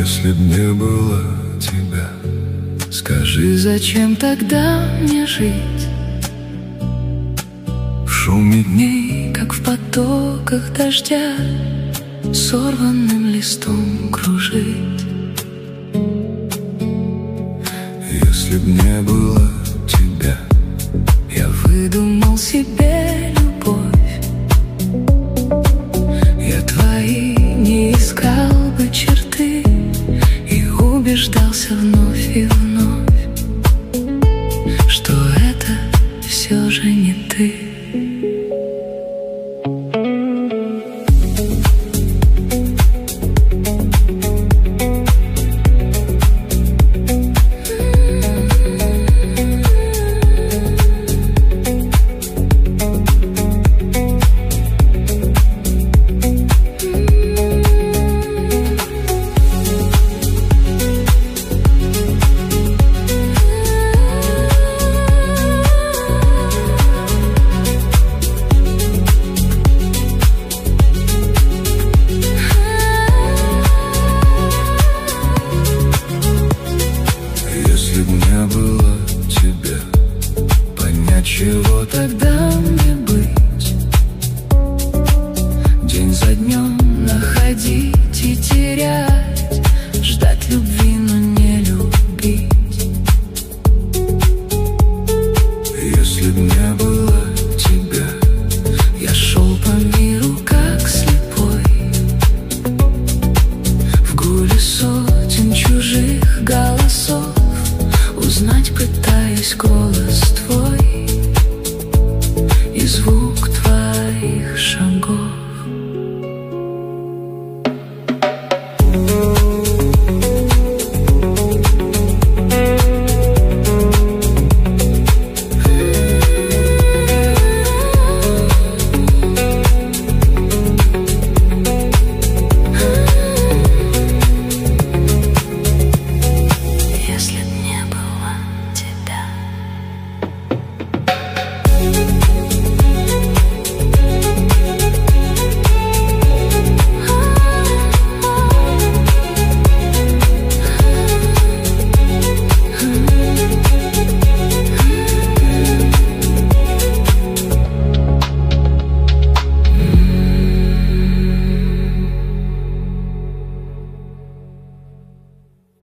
Если б не было тебя, скажи, зачем тогда мне жить? в шуме Дней, как в потоках дождя, сорванным листом кружить. Если б не было тебя, Я выдумал себе любовь. Я твои не искал бы черты и убеждался вновь и вновь, что это все же не ты. если б не было тебя, понять, чего Тогда мне быть, день за днем находить и терять.